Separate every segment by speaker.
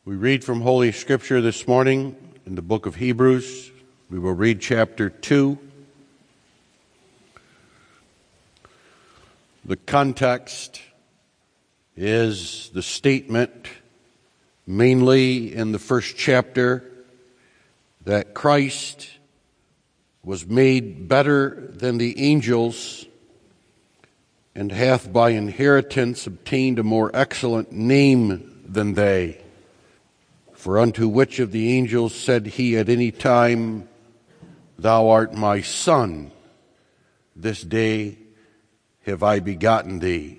Speaker 1: We read from Holy Scripture this morning in the book of Hebrews. We will read chapter 2. The context is the statement, mainly in the first chapter, that Christ was made better than the angels and hath by inheritance obtained a more excellent name than they. For unto which of the angels said he at any time, Thou art my Son, this day have I begotten thee.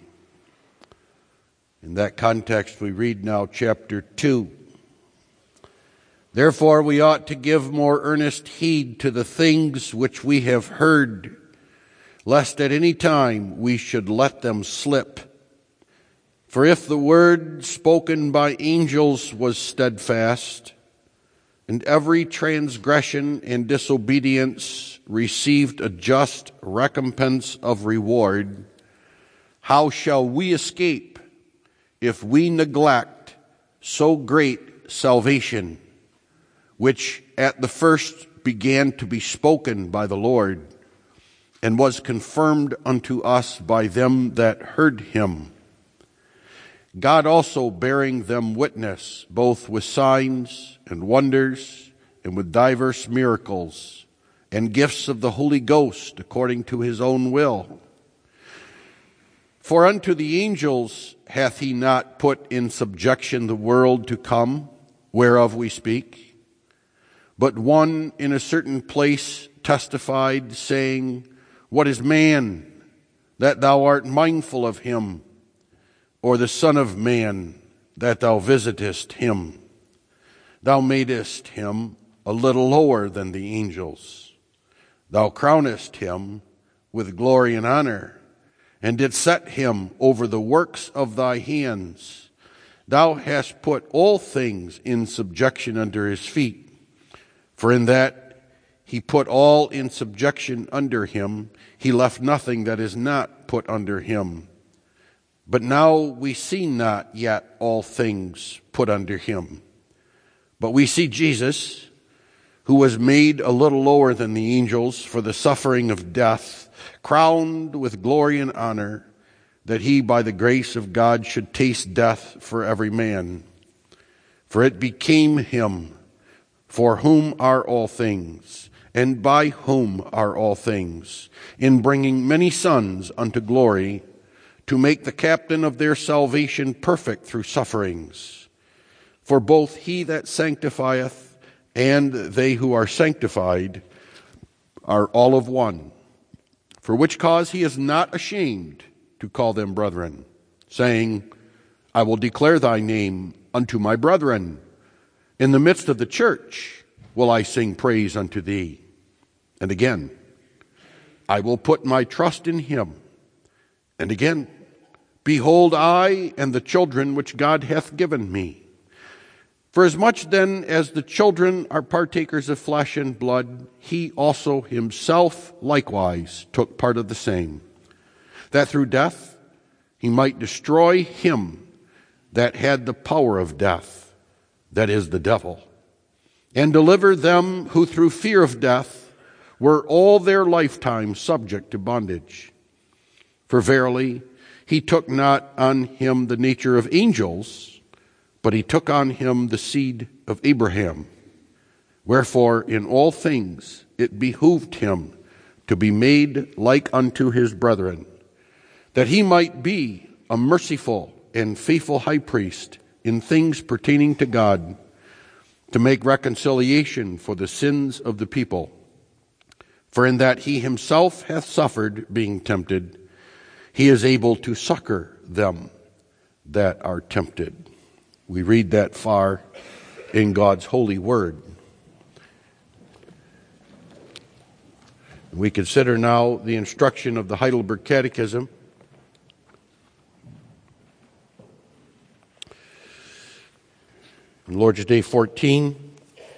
Speaker 1: In that context, we read now chapter 2. Therefore we ought to give more earnest heed to the things which we have heard, lest at any time we should let them slip. For if the word spoken by angels was steadfast, and every transgression and disobedience received a just recompense of reward, how shall we escape if we neglect so great salvation, which at the first began to be spoken by the Lord, and was confirmed unto us by them that heard him? God also bearing them witness, both with signs and wonders, and with diverse miracles, and gifts of the Holy Ghost, according to his own will. For unto the angels hath he not put in subjection the world to come, whereof we speak. But one in a certain place testified, saying, What is man, that thou art mindful of him? Or the Son of Man, that thou visitest him? Thou madest him a little lower than the angels. Thou crownest him with glory and honor, and didst set him over the works of thy hands. Thou hast put all things in subjection under his feet. For in that he put all in subjection under him, he left nothing that is not put under him. But now we see not yet all things put under him. But we see Jesus, who was made a little lower than the angels for the suffering of death, crowned with glory and honor, that he by the grace of God should taste death for every man. For it became him, for whom are all things, and by whom are all things, in bringing many sons unto glory, to make the captain of their salvation perfect through sufferings. For both he that sanctifieth and they who are sanctified are all of one. For which cause he is not ashamed to call them brethren, saying, I will declare thy name unto my brethren. In the midst of the church will I sing praise unto thee. And again, I will put my trust in him. And again, Behold, I and the children which God hath given me. For as much then as the children are partakers of flesh and blood, he also himself likewise took part of the same, that through death he might destroy him that had the power of death, that is, the devil, and deliver them who through fear of death were all their lifetime subject to bondage. For verily, he took not on him the nature of angels, but he took on him the seed of Abraham. Wherefore in all things it behooved him to be made like unto his brethren, that he might be a merciful and faithful high priest in things pertaining to God, to make reconciliation for the sins of the people. For in that he himself hath suffered, being tempted, he is able to succor them that are tempted. We read that far in God's holy word. We consider now the instruction of the Heidelberg Catechism. On Lord's Day 14.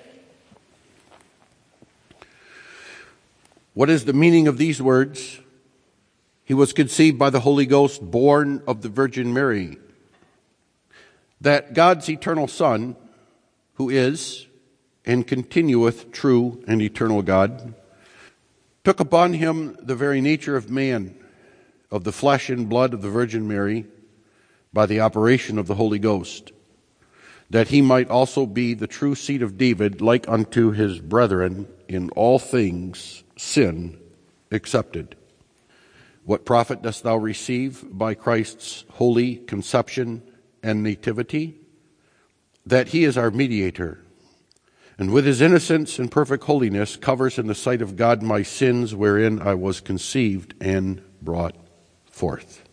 Speaker 1: What is the meaning of these words? He was conceived by the Holy Ghost, born of the Virgin Mary. That God's eternal Son who is and continueth true and eternal God, took upon him the very nature of man, of the flesh and blood of the Virgin Mary, by the operation of the Holy Ghost, that he might also be the true seed of David, like unto his brethren, in all things sin excepted. What profit dost thou receive by Christ's holy conception and nativity? That he is our mediator, and with his innocence and perfect holiness covers in the sight of God my sins, wherein I was conceived and brought forth.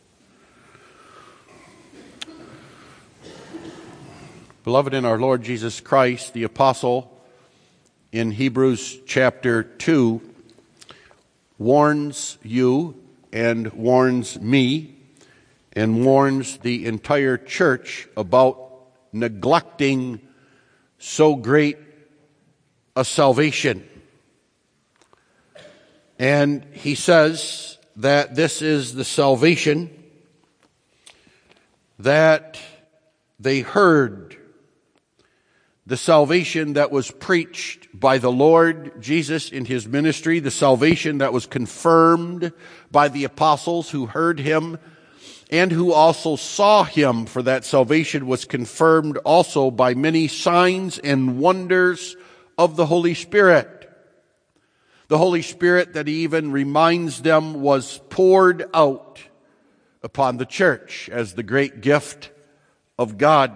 Speaker 1: Beloved in our Lord Jesus Christ, the apostle in Hebrews chapter 2 warns you and warns me and warns the entire church about neglecting so great a salvation. And he says that this is the salvation that they heard, the salvation that was preached by the Lord Jesus in his ministry, the salvation that was confirmed by the apostles who heard him and who also saw him, for that salvation was confirmed also by many signs and wonders of the Holy Spirit. The Holy Spirit that he even reminds them was poured out upon the church as the great gift of God.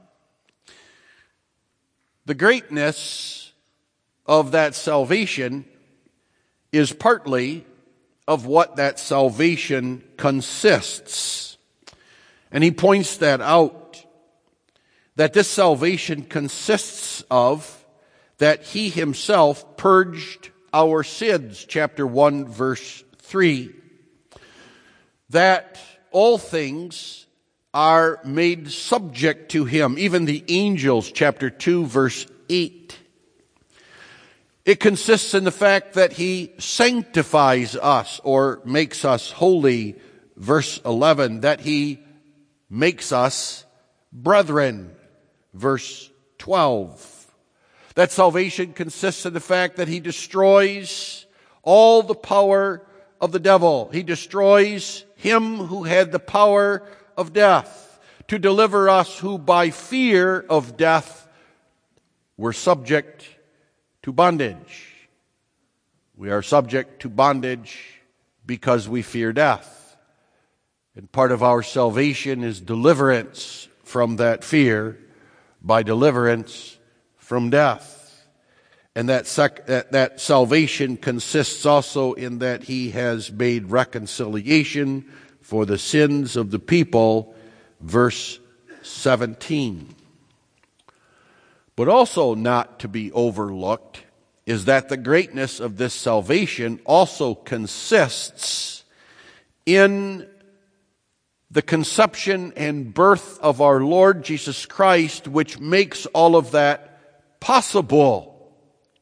Speaker 1: The greatness of that salvation is partly of what that salvation consists. And he points that out, that this salvation consists of that he himself purged our sins, chapter 1, verse 3. That all things are made subject to him, even the angels, chapter 2, verse 8. It consists in the fact that he sanctifies us or makes us holy, verse 11, that he makes us brethren, verse 12. That salvation consists in the fact that he destroys all the power of the devil. He destroys him who had the power of death, to deliver us who by fear of death were subject to bondage. We are subject to bondage because we fear death. And part of our salvation is deliverance from that fear by deliverance from death. And that salvation consists also in that he has made reconciliation for the sins of the people, verse 17. But also not to be overlooked is that the greatness of this salvation also consists in the conception and birth of our Lord Jesus Christ, which makes all of that possible.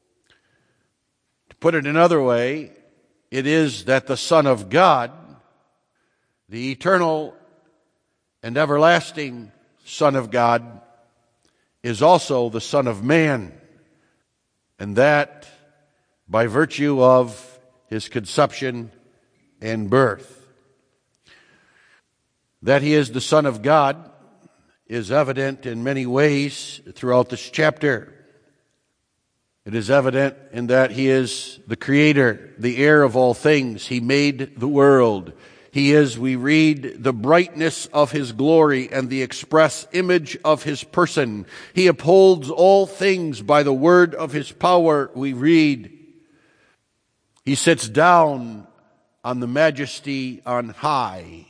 Speaker 1: To put it another way, it is that the Son of God, the eternal and everlasting Son of God, is also the Son of Man, and that by virtue of his conception and birth. That he is the Son of God is evident in many ways throughout this chapter. It is evident in that he is the Creator, the heir of all things. He made the world. He is, we read, the brightness of his glory and the express image of his person. He upholds all things by the word of his power, we read. He sits down on the majesty on high.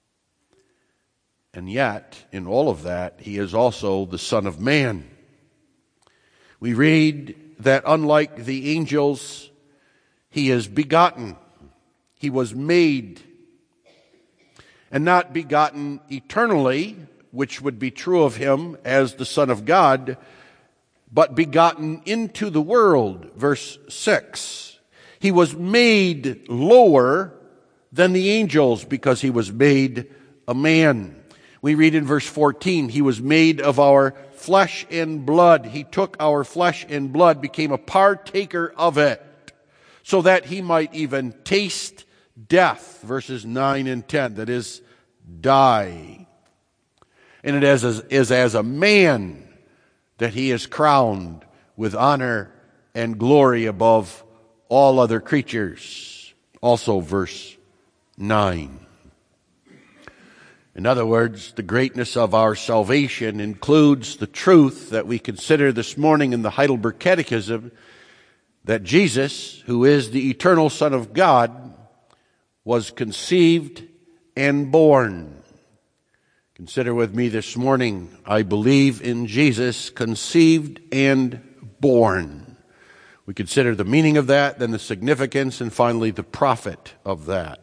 Speaker 1: And yet, in all of that, he is also the Son of Man. We read that unlike the angels, he is begotten. He was made, and not begotten eternally, which would be true of him as the Son of God, but begotten into the world, verse 6. He was made lower than the angels because he was made a man. We read in verse 14, He was made of our flesh and blood. He took our flesh and blood, became a partaker of it, so that He might even taste death, verses 9 and 10, that is, die. And it is as a man that He is crowned with honor and glory above all other creatures. Also verse 9. In other words, the greatness of our salvation includes the truth that we consider this morning in the Heidelberg Catechism, that Jesus, who is the eternal Son of God, was conceived and born. Consider with me this morning, I believe in Jesus, conceived and born. We consider the meaning of that, then the significance, and finally the profit of that.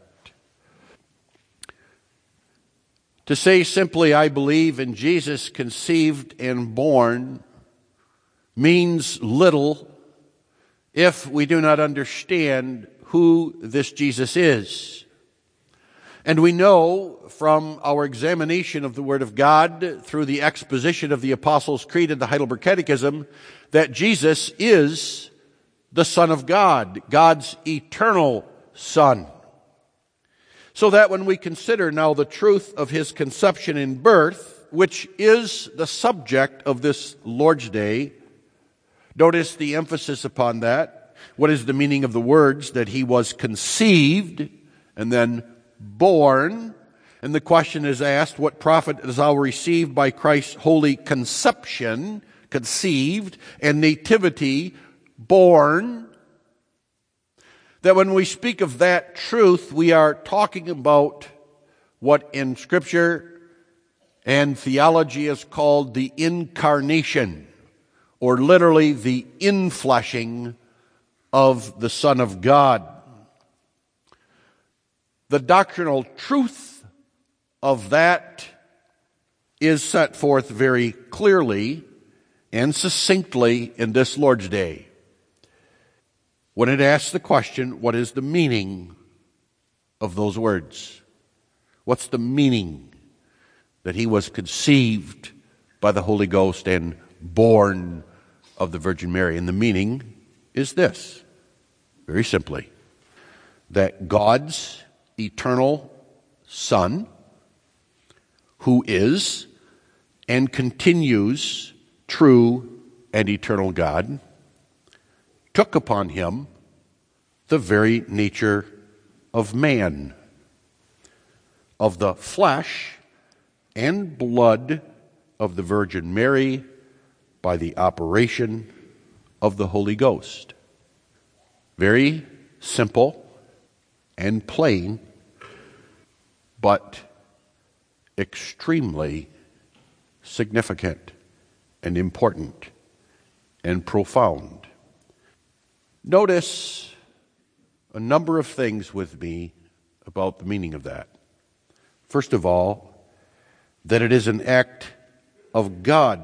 Speaker 1: To say simply, I believe in Jesus, conceived and born, means little if we do not understand who this Jesus is. And we know from our examination of the Word of God through the exposition of the Apostles' Creed and the Heidelberg Catechism that Jesus is the Son of God, God's eternal Son. So that when we consider now the truth of His conception and birth, which is the subject of this Lord's Day, notice the emphasis upon that. What is the meaning of the words that He was conceived and then born? And the question is asked, what profit is our received by Christ's holy conception, conceived, and nativity, born? That when we speak of that truth, we are talking about what in Scripture and theology is called the incarnation, or literally the infleshing of the Son of God. The doctrinal truth of that is set forth very clearly and succinctly in this Lord's Day, when it asks the question, what is the meaning of those words? What's the meaning that He was conceived by the Holy Ghost and born of the Virgin Mary? And the meaning is this, very simply, that God's eternal Son, who is and continues true and eternal God, took upon Him the very nature of man, of the flesh and blood of the Virgin Mary by the operation of the Holy Ghost. Very simple and plain, but extremely significant and important and profound. Notice a number of things with me about the meaning of that. First of all, that it is an act of God.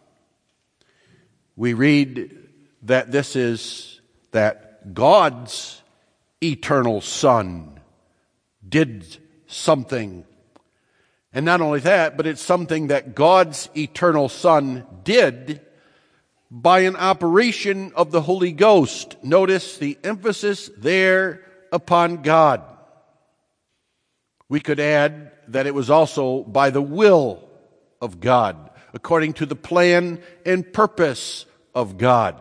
Speaker 1: We read that this is that God's eternal Son did something. And not only that, but it's something that God's eternal Son did by an operation of the Holy Ghost. Notice the emphasis there upon God. We could add that it was also by the will of God, according to the plan and purpose of God.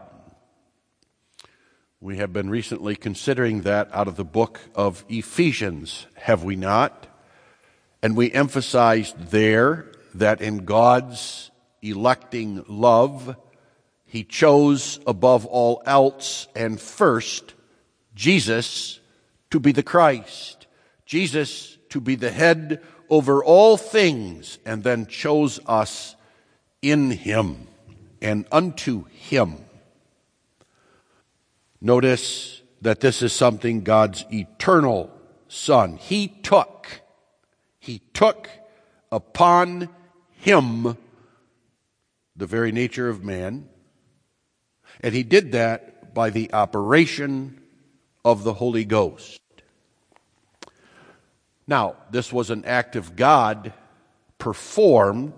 Speaker 1: We have been recently considering that out of the book of Ephesians, have we not? And we emphasized there that in God's electing love, He chose above all else and first Jesus to be the Christ, Jesus to be the head over all things, and then chose us in Him and unto Him. Notice that this is something God's eternal Son, He took upon Him the very nature of man, and He did that by the operation of the Holy Ghost. Now, this was an act of God performed,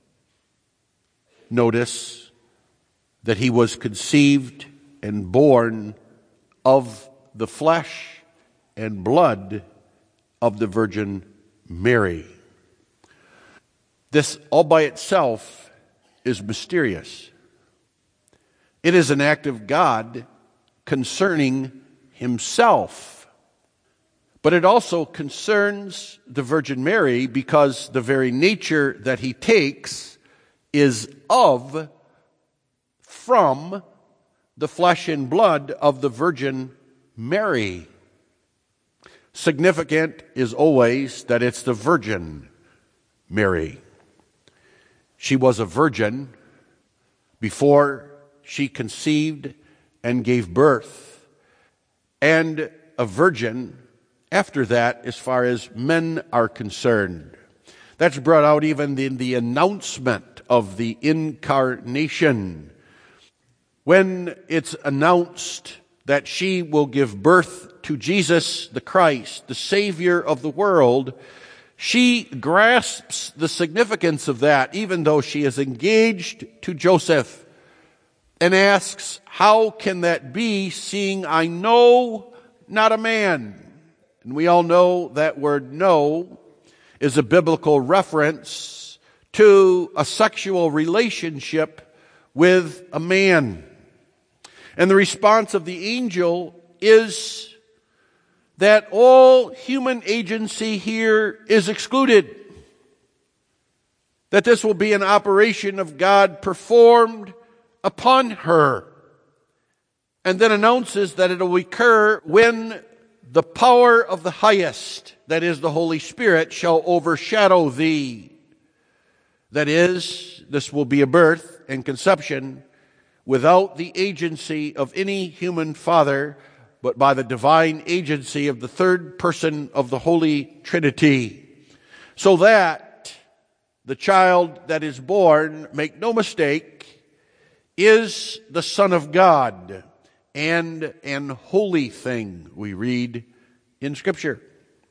Speaker 1: notice that he was conceived and born of the flesh and blood of the Virgin Mary. This all by itself is mysterious. It is an act of God concerning himself. But it also concerns the Virgin Mary because the very nature that he takes is from the flesh and blood of the Virgin Mary. Significant is always that it's the Virgin Mary. She was a virgin before she conceived and gave birth, and a virgin after that as far as men are concerned. That's brought out even in the announcement of the incarnation. When it's announced that she will give birth to Jesus the Christ, the Savior of the world, she grasps the significance of that, even though she is engaged to Joseph, and asks, how can that be, seeing I know not a man? And we all know that word know is a biblical reference to a sexual relationship with a man. And the response of the angel is that all human agency here is excluded. That this will be an operation of God performed upon her. And then announces that it will occur when the power of the highest, that is the Holy Spirit, shall overshadow thee. That is, this will be a birth and conception without the agency of any human father, but by the divine agency of the third person of the Holy Trinity. So that the child that is born, make no mistake, is the Son of God and an holy thing, we read in Scripture.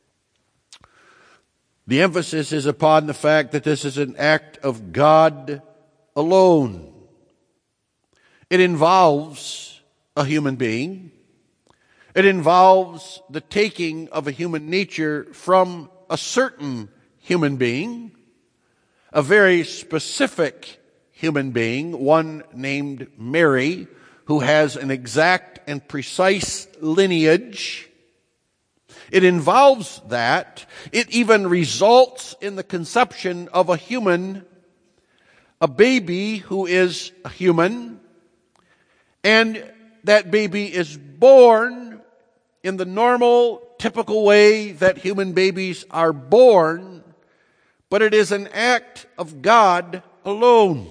Speaker 1: The emphasis is upon the fact that this is an act of God alone. It involves a human being. It involves the taking of a human nature from a certain human being, a very specific human being, one named Mary, who has an exact and precise lineage. It involves that. It even results in the conception of a human, a baby who is a human, and that baby is born in the normal, typical way that human babies are born, but it is an act of God alone.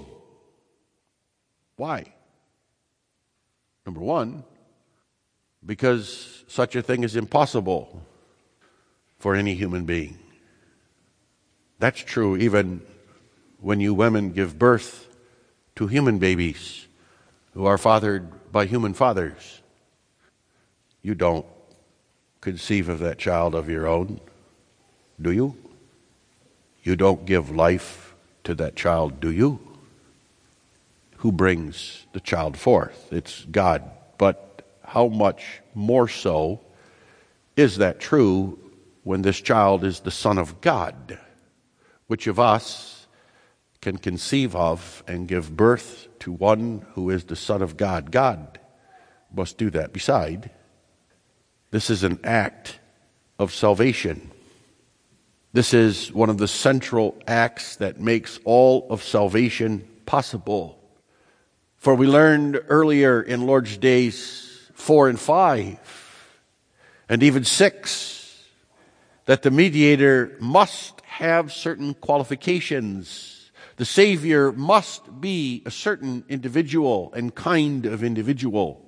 Speaker 1: Why? Number one, because such a thing is impossible for any human being. That's true even when you women give birth to human babies who are fathered by human fathers. You don't conceive of that child of your own, do you? You don't give life to that child, do you? Who brings the child forth? It's God. But how much more so is that true when this child is the Son of God? Which of us can conceive of and give birth to one who is the Son of God? God must do that. Beside, this is an act of salvation. This is one of the central acts that makes all of salvation possible. For we learned earlier in Lord's Days 4 and 5, and even 6, that the mediator must have certain qualifications. The Savior must be a certain individual and kind of individual.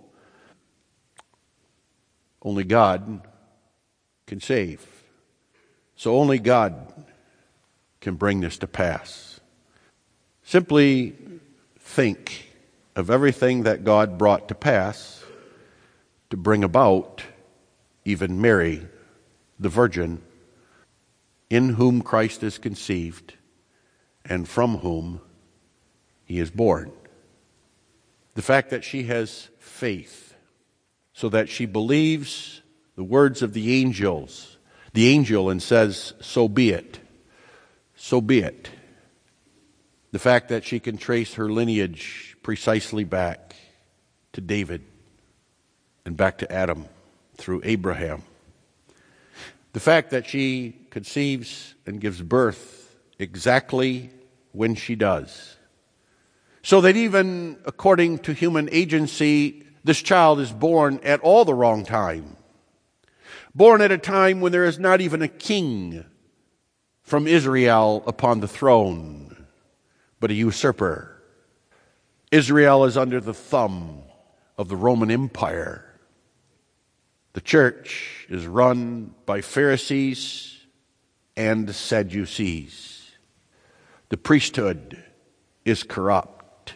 Speaker 1: Only God can save. So only God can bring this to pass. Simply think of everything that God brought to pass to bring about even Mary, the Virgin, in whom Christ is conceived, and from whom he is born. The fact that she has faith, so that she believes the words of the angel, and says, so be it. So be it. The fact that she can trace her lineage precisely back to David and back to Adam through Abraham. The fact that she conceives and gives birth exactly when she does. So that even according to human agency, this child is born at all the wrong time. Born at a time when there is not even a king from Israel upon the throne, but a usurper. Israel is under the thumb of the Roman Empire. The church is run by Pharisees and Sadducees. The priesthood is corrupt.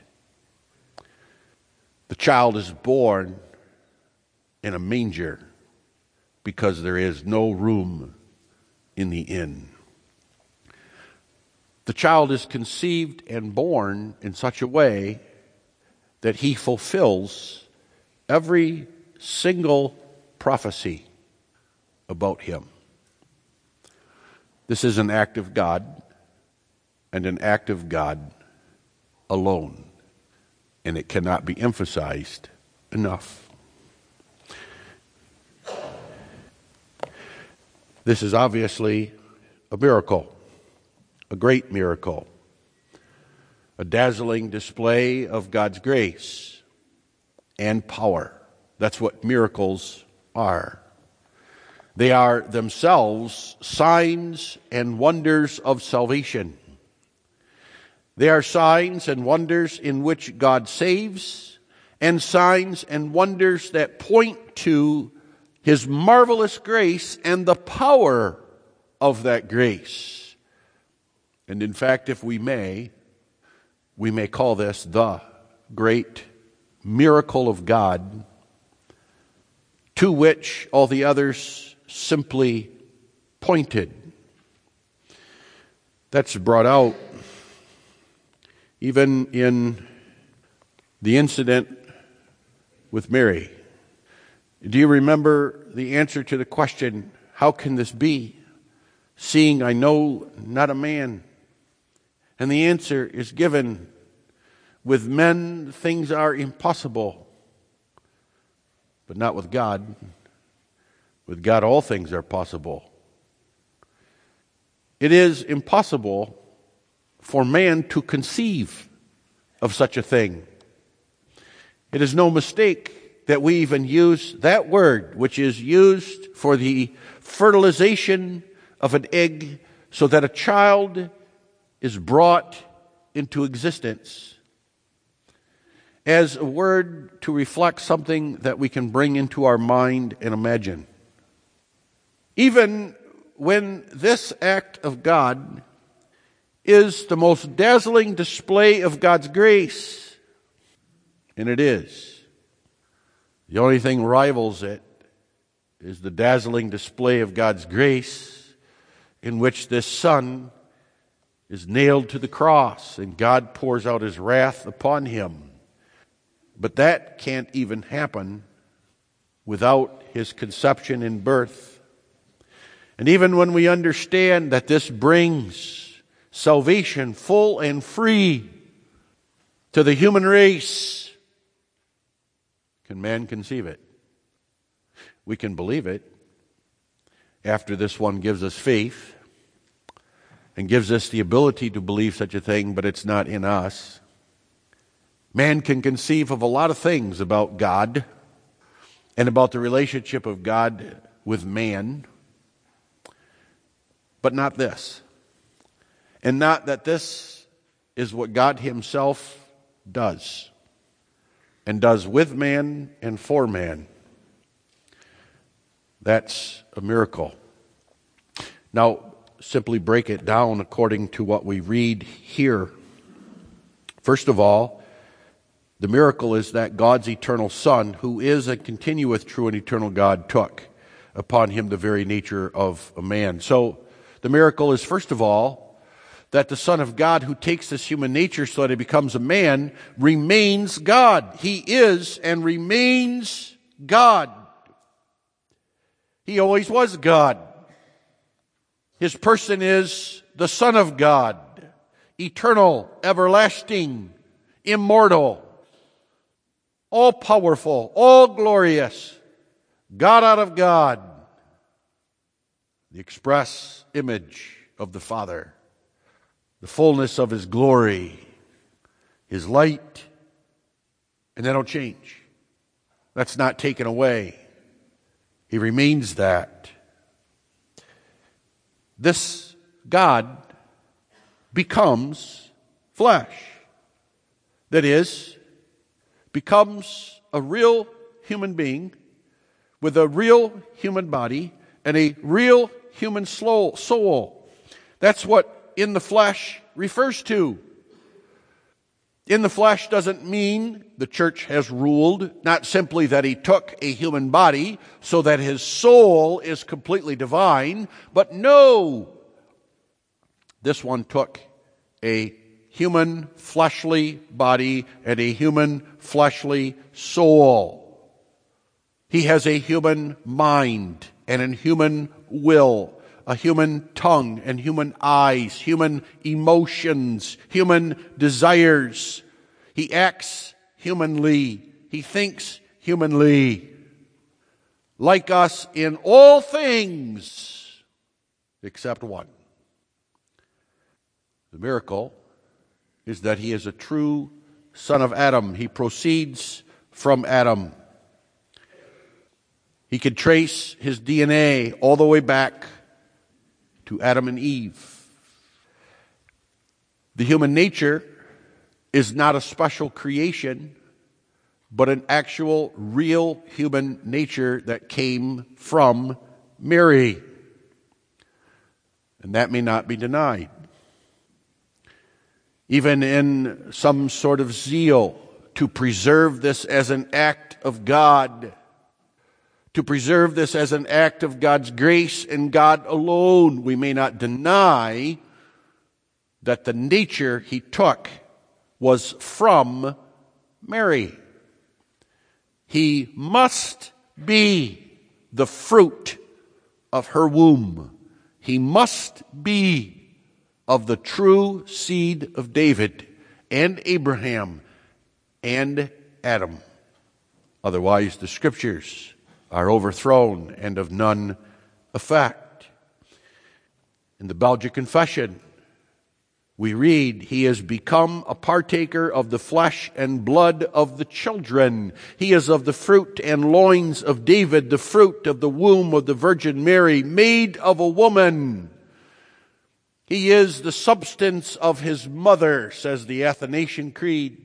Speaker 1: The child is born in a manger because there is no room in the inn. The child is conceived and born in such a way that he fulfills every single prophecy about him. This is an act of God, and an act of God alone, and it cannot be emphasized enough. This is obviously a miracle, a great miracle, a dazzling display of God's grace and power. That's what miracles are. They are themselves signs and wonders of salvation. They are signs and wonders in which God saves, and signs and wonders that point to His marvelous grace and the power of that grace. And in fact, if we may call this the great miracle of God, to which all the others simply pointed. That's brought out even in the incident with Mary. Do you remember the answer to the question, how can this be, seeing I know not a man? And the answer is given, with men things are impossible, but not with God. With God all things are possible. It is impossible for man to conceive of such a thing. It is no mistake that we even use that word, which is used for the fertilization of an egg so that a child is brought into existence, as a word to reflect something that we can bring into our mind and imagine. Even when this act of God is the most dazzling display of God's grace, and it is, the only thing rivals it is the dazzling display of God's grace in which this Son is nailed to the cross and God pours out His wrath upon Him. But that can't even happen without His conception and birth. And even when we understand that this brings salvation full and free to the human race, can man conceive it? We can believe it after this one gives us faith and gives us the ability to believe such a thing, but it's not in us. Man can conceive of a lot of things about God and about the relationship of God with man, but not this. And not that this is what God Himself does, and does with man and for man. That's a miracle. Now, simply break it down according to what we read here. First of all, the miracle is that God's eternal Son, who is and continueth true and eternal God, took upon Him the very nature of a man. So the miracle is, first of all, that the Son of God who takes this human nature so that he becomes a man remains God. He is and remains God. He always was God. His person is the Son of God, eternal, everlasting, immortal, all-powerful, all-glorious, God out of God, the express image of the Father, the fullness of His glory, His light, and that'll change. That's not taken away. He remains that. This God becomes flesh. That is, becomes a real human being with a real human body and a real human soul. That's what in the flesh refers to. In the flesh doesn't mean the church has ruled, not simply that he took a human body so that his soul is completely divine, but no, this one took a human fleshly body and a human fleshly soul. He has a human mind and a human will, a human tongue and human eyes, human emotions, human desires. He acts humanly. He thinks humanly. Like us in all things except one. The miracle is that he is a true son of Adam. He proceeds from Adam. He could trace his DNA all the way back to Adam and Eve. The human nature is not a special creation, but an actual, real human nature that came from Mary. And that may not be denied. Even in some sort of zeal to preserve this as an act of God, to preserve this as an act of God's grace and God alone, we may not deny that the nature he took was from Mary. He must be the fruit of her womb. He must be of the true seed of David and Abraham and Adam. Otherwise, the scriptures are overthrown and of none effect. In the Belgic Confession, we read, he has become a partaker of the flesh and blood of the children. He is of the fruit and loins of David, the fruit of the womb of the Virgin Mary, made of a woman. He is the substance of his mother, says the Athanasian Creed.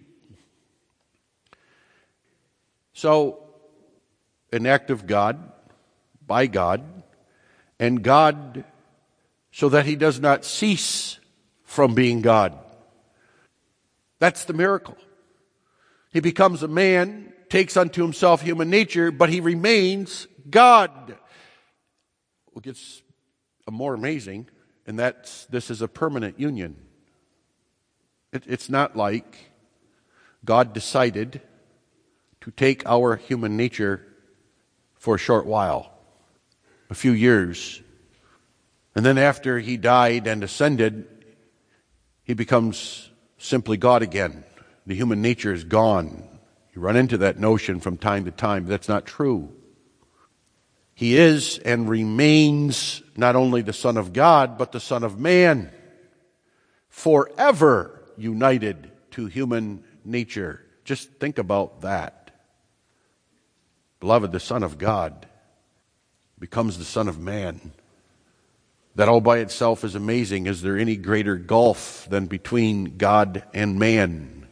Speaker 1: So, an act of God, by God, and God so that he does not cease from being God. That's the miracle. He becomes a man, takes unto himself human nature, but he remains God. What gets more amazing, and this is a permanent union. It's not like God decided to take our human nature for a short while, a few years, and then after he died and ascended, he becomes simply God again. The human nature is gone. You run into that notion from time to time, but that's not true. He is and remains not only the Son of God, but the Son of Man, forever united to human nature. Just think about that. Beloved, the Son of God becomes the Son of Man. That all by itself is amazing. Is there any greater gulf than between God and man?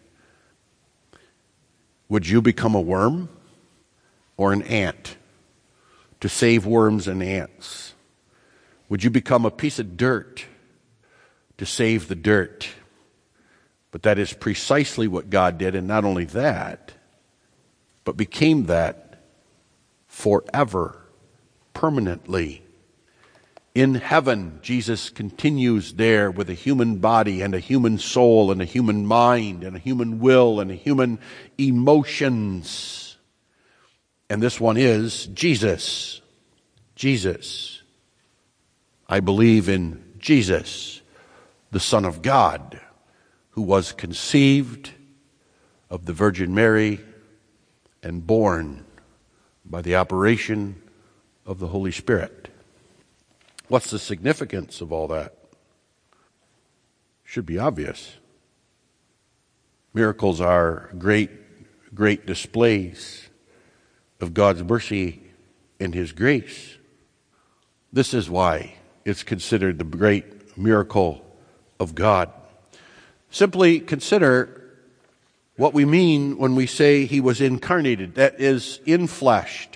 Speaker 1: Would you become a worm or an ant to save worms and ants? Would you become a piece of dirt to save the dirt? But that is precisely what God did, and not only that, but became that forever, permanently. In heaven, Jesus continues there with a human body and a human soul and a human mind and a human will and a human emotions. And this one is Jesus. Jesus. I believe in Jesus, the Son of God, who was conceived of the Virgin Mary and born by the operation of the Holy Spirit. What's the significance of all that? Should be obvious. Miracles are great displays of God's mercy and His grace. This is why it's considered the great miracle of God. Simply consider what we mean when we say He was incarnated, that is, infleshed.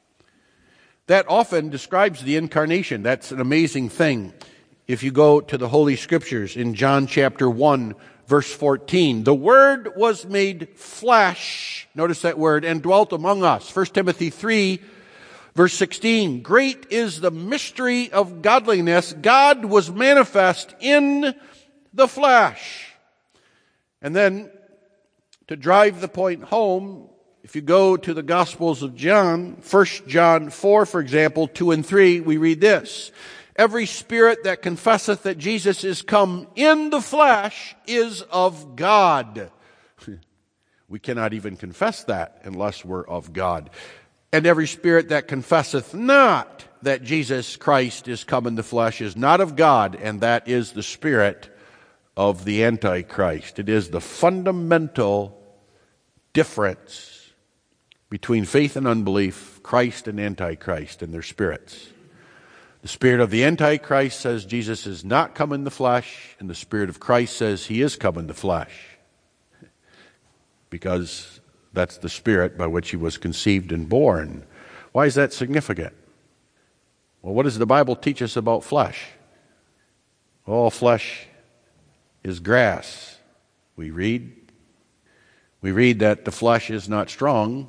Speaker 1: That often describes the incarnation. That's an amazing thing. If you go to the Holy Scriptures in John chapter 1, verse 14, the Word was made flesh, notice that word, and dwelt among us. 1 Timothy 3, verse 16, great is the mystery of godliness. God was manifest in the flesh. And then, to drive the point home, if you go to the Gospels of John, 1 John 4, for example, 2 and 3, we read this. Every spirit that confesseth that Jesus is come in the flesh is of God. We cannot even confess that unless we're of God. And every spirit that confesseth not that Jesus Christ is come in the flesh is not of God, and that is the spirit of the Antichrist. It is the fundamental difference between faith and unbelief, Christ and Antichrist and their spirits. The spirit of the Antichrist says Jesus is not come in the flesh, and the spirit of Christ says He is come in the flesh, because that's the spirit by which He was conceived and born. Why is that significant? Well, what does the Bible teach us about flesh? All flesh is grass. We read that the flesh is not strong,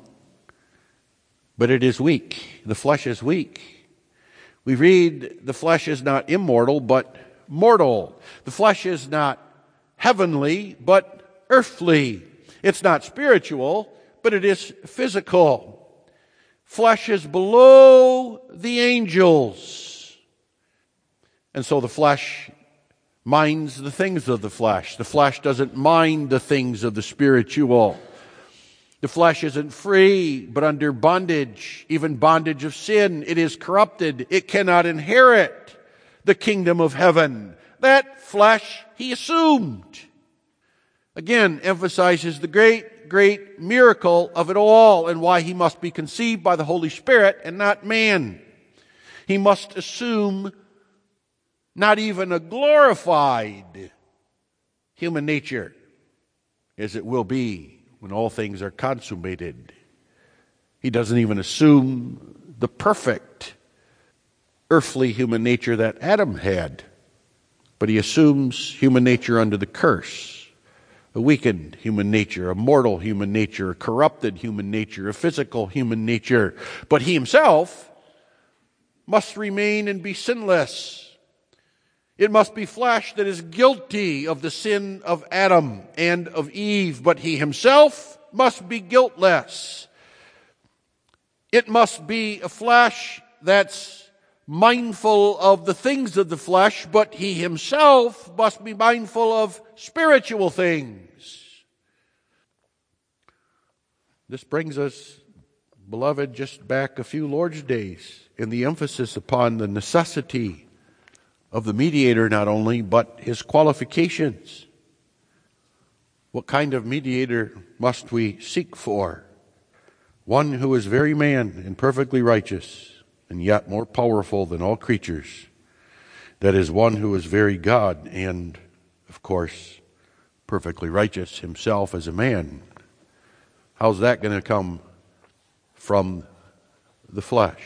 Speaker 1: but it is weak. The flesh is weak. We read the flesh is not immortal, but mortal. The flesh is not heavenly, but earthly. It's not spiritual, but it is physical. Flesh is below the angels. And so the flesh minds the things of the flesh. The flesh doesn't mind the things of the spiritual. The flesh isn't free, but under bondage, even bondage of sin. It is corrupted. It cannot inherit the kingdom of heaven. That flesh He assumed. Again, emphasizes the great miracle of it all and why He must be conceived by the Holy Spirit and not man. He must assume not even a glorified human nature, as it will be when all things are consummated. He doesn't even assume the perfect earthly human nature that Adam had, but He assumes human nature under the curse, a weakened human nature, a mortal human nature, a corrupted human nature, a physical human nature. But He Himself must remain and be sinless. It must be flesh that is guilty of the sin of Adam and of Eve, but He Himself must be guiltless. It must be a flesh that's mindful of the things of the flesh, but He Himself must be mindful of spiritual things. This brings us, beloved, just back a few Lord's days in the emphasis upon the necessity of the mediator not only, but his qualifications. What kind of mediator must we seek for? One who is very man and perfectly righteous, and yet more powerful than all creatures. That is, one who is very God and, of course, perfectly righteous himself as a man. How's that going to come from the flesh?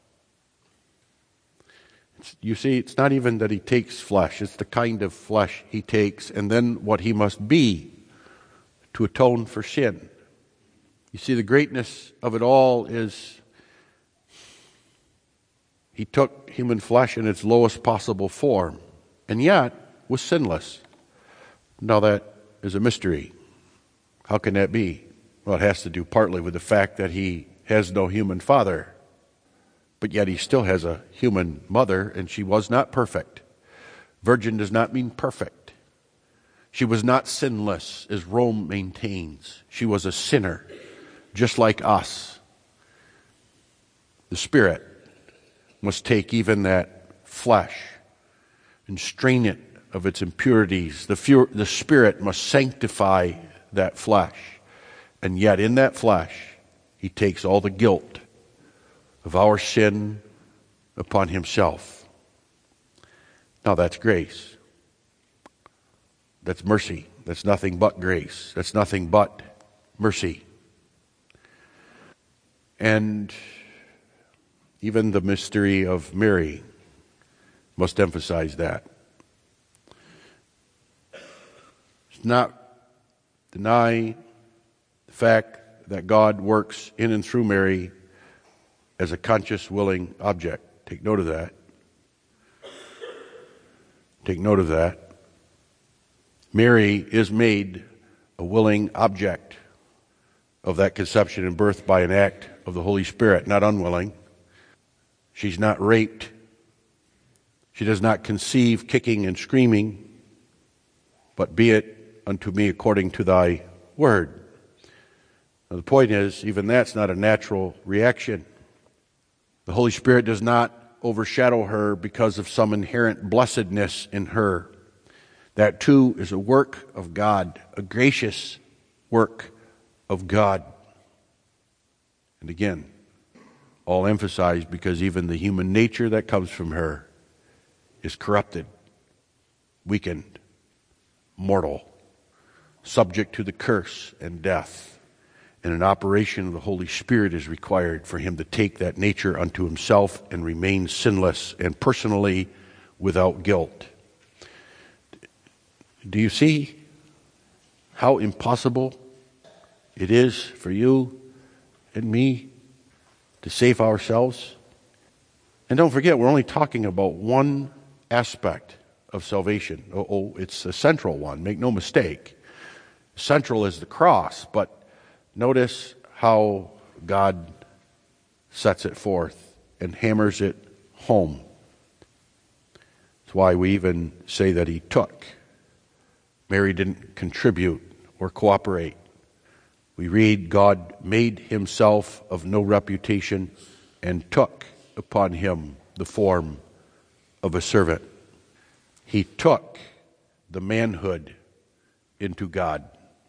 Speaker 1: You see, it's not even that He takes flesh. It's the kind of flesh He takes, and then what He must be to atone for sin. You see, the greatness of it all is He took human flesh in its lowest possible form, and yet was sinless. Now that is a mystery. How can that be? Well, it has to do partly with the fact that he has no human father, but yet he still has a human mother, and she was not perfect. Virgin does not mean perfect. She was not sinless, as Rome maintains. She was a sinner, just like us. The Spirit must take even that flesh and strain it of its impurities. The Spirit must sanctify that flesh. And yet in that flesh, he takes all the guilt of our sin upon himself. Now that's grace. That's mercy. That's nothing but grace. That's nothing but mercy. And even the mystery of Mary must emphasize that. It's not deny the fact that God works in and through Mary as a conscious, willing object. Take note of that. Take note of that. Mary is made a willing object of that conception and birth by an act of the Holy Spirit, not unwilling. She's not raped. She does not conceive kicking and screaming, but be it unto me according to thy word. Now, the point is, even that's not a natural reaction. The Holy Spirit does not overshadow her because of some inherent blessedness in her. That too is a work of God, a gracious work of God. And again, all emphasized because even the human nature that comes from her is corrupted, weakened, mortal, subject to the curse and death. And an operation of the Holy Spirit is required for him to take that nature unto himself and remain sinless and personally without guilt. Do you see how impossible it is for you and me to save ourselves? And don't forget, we're only talking about one aspect of salvation. It's a central one, make no mistake. Central is the cross, but notice how God sets it forth and hammers it home. That's why we even say that he took. Mary didn't contribute or cooperate. We read, God made himself of no reputation and took upon him the form of a servant. He took the manhood into God.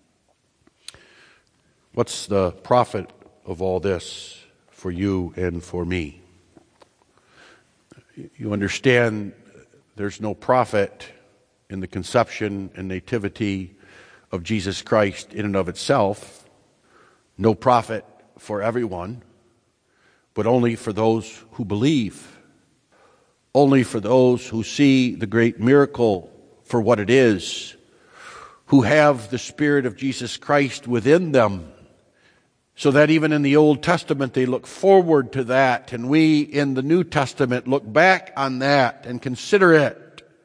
Speaker 1: What's the profit of all this for you and for me? You understand there's no profit in the conception and nativity of Jesus Christ in and of itself. No profit for everyone, but only for those who believe. Only for those who see the great miracle for what it is, who have the Spirit of Jesus Christ within them, so that even in the Old Testament they look forward to that, and we in the New Testament look back on that and consider it.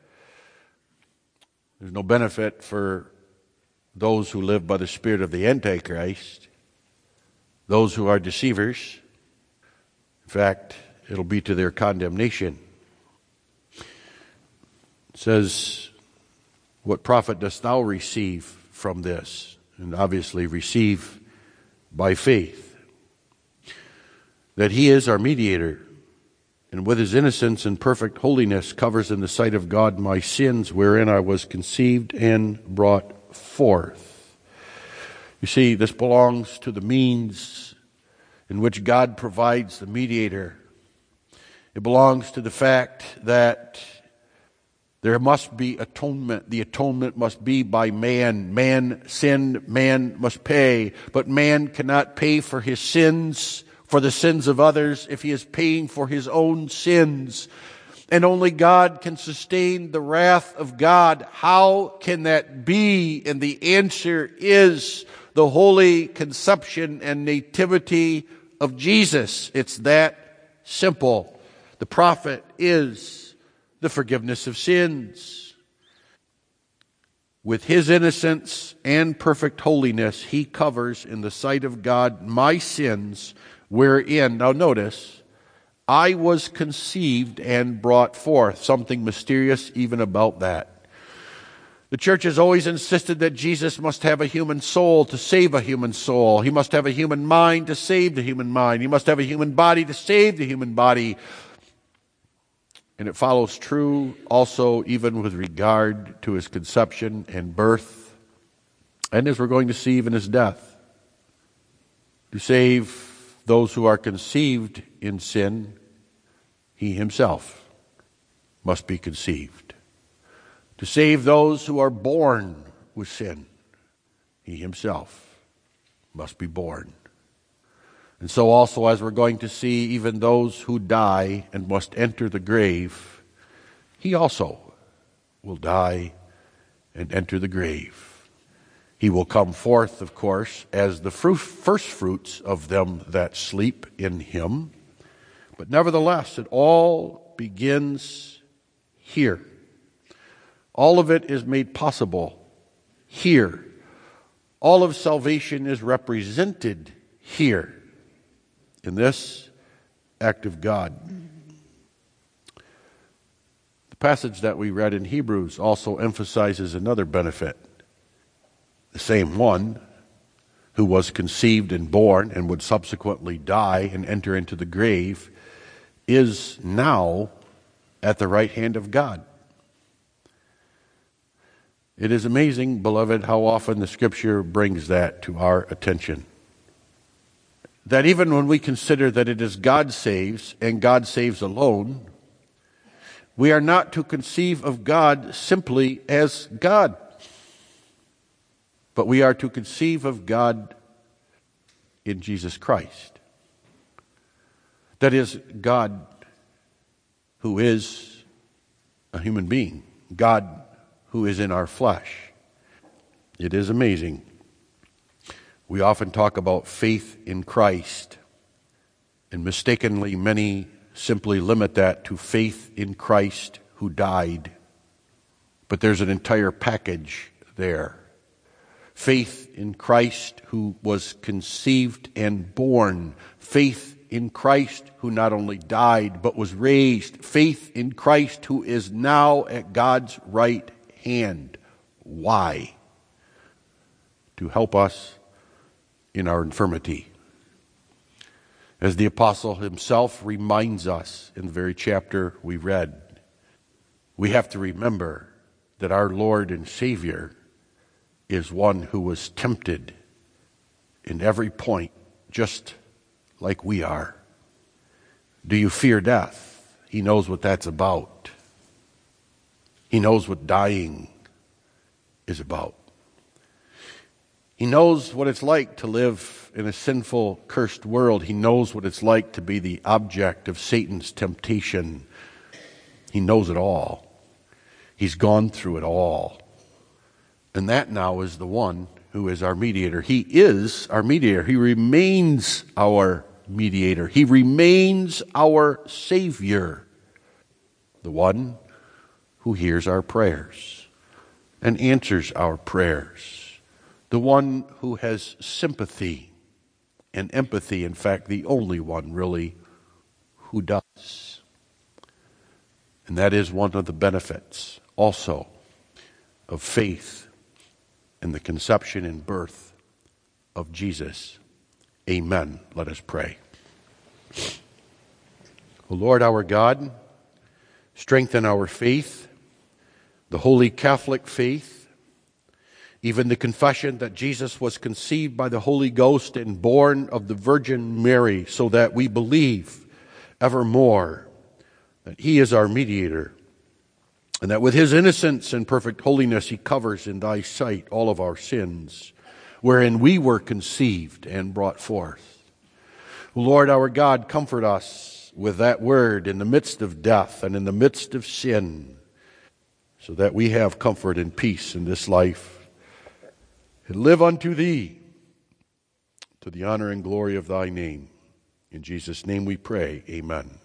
Speaker 1: There's no benefit for those who live by the spirit of the Antichrist, those who are deceivers. In fact, it'll be to their condemnation. It says, what profit dost thou receive from this? And obviously receive by faith. That he is our mediator, and with his innocence and perfect holiness covers in the sight of God my sins, wherein I was conceived and brought forth. You see, this belongs to the means in which God provides the mediator. It belongs to the fact that there must be atonement. The atonement must be by man. Man sinned, man must pay. But man cannot pay for his sins, for the sins of others, if he is paying for his own sins. And only God can sustain the wrath of God. How can that be? And the answer is the holy conception and nativity of Jesus. It's that simple. The prophet is the forgiveness of sins. With his innocence and perfect holiness, he covers in the sight of God my sins, wherein, now notice, I was conceived and brought forth. Something mysterious even about that. The church has always insisted that Jesus must have a human soul to save a human soul. He must have a human mind to save the human mind. He must have a human body to save the human body. And it follows true also even with regard to his conception and birth, and as we're going to see, even his death. To save those who are conceived in sin, he himself must be conceived. To save those who are born with sin, he himself must be born. And so also, as we're going to see, even those who die and must enter the grave, he also will die and enter the grave. He will come forth, of course, as the first fruits of them that sleep in him. But nevertheless, it all begins here. All of it is made possible here. All of salvation is represented here, in this act of God. The passage that we read in Hebrews also emphasizes another benefit. The same one who was conceived and born and would subsequently die and enter into the grave is now at the right hand of God. It is amazing, beloved, how often the Scripture brings that to our attention. That even when we consider that it is God saves and God saves alone, we are not to conceive of God simply as God, but we are to conceive of God in Jesus Christ. That is, God who is a human being, God who is in our flesh. It is amazing. We often talk about faith in Christ, and mistakenly many simply limit that to faith in Christ who died. But there's an entire package there. Faith in Christ who was conceived and born. Faith in Christ who not only died but was raised. Faith in Christ who is now at God's right hand. Why? To help us in our infirmity. As the apostle himself reminds us in the very chapter we read, we have to remember that our Lord and Savior is one who was tempted in every point, just like we are. Do you fear death? He knows what that's about. He knows what dying is about. He knows what it's like to live in a sinful, cursed world. He knows what it's like to be the object of Satan's temptation. He knows it all. He's gone through it all. And that now is the one who is our mediator. He is our mediator. He remains our mediator. He remains our Savior. The one who hears our prayers and answers our prayers. The one who has sympathy and empathy, in fact, the only one really who does. And that is one of the benefits also of faith in the conception and birth of Jesus. Amen. Let us pray. O Lord our God, strengthen our faith, the holy Catholic faith, even the confession that Jesus was conceived by the Holy Ghost and born of the Virgin Mary, so that we believe evermore that he is our mediator, and that with his innocence and perfect holiness he covers in thy sight all of our sins, wherein we were conceived and brought forth. Lord our God, comfort us with that word in the midst of death and in the midst of sin, so that we have comfort and peace in this life, and live unto thee, to the honor and glory of thy name. In Jesus' name we pray, amen.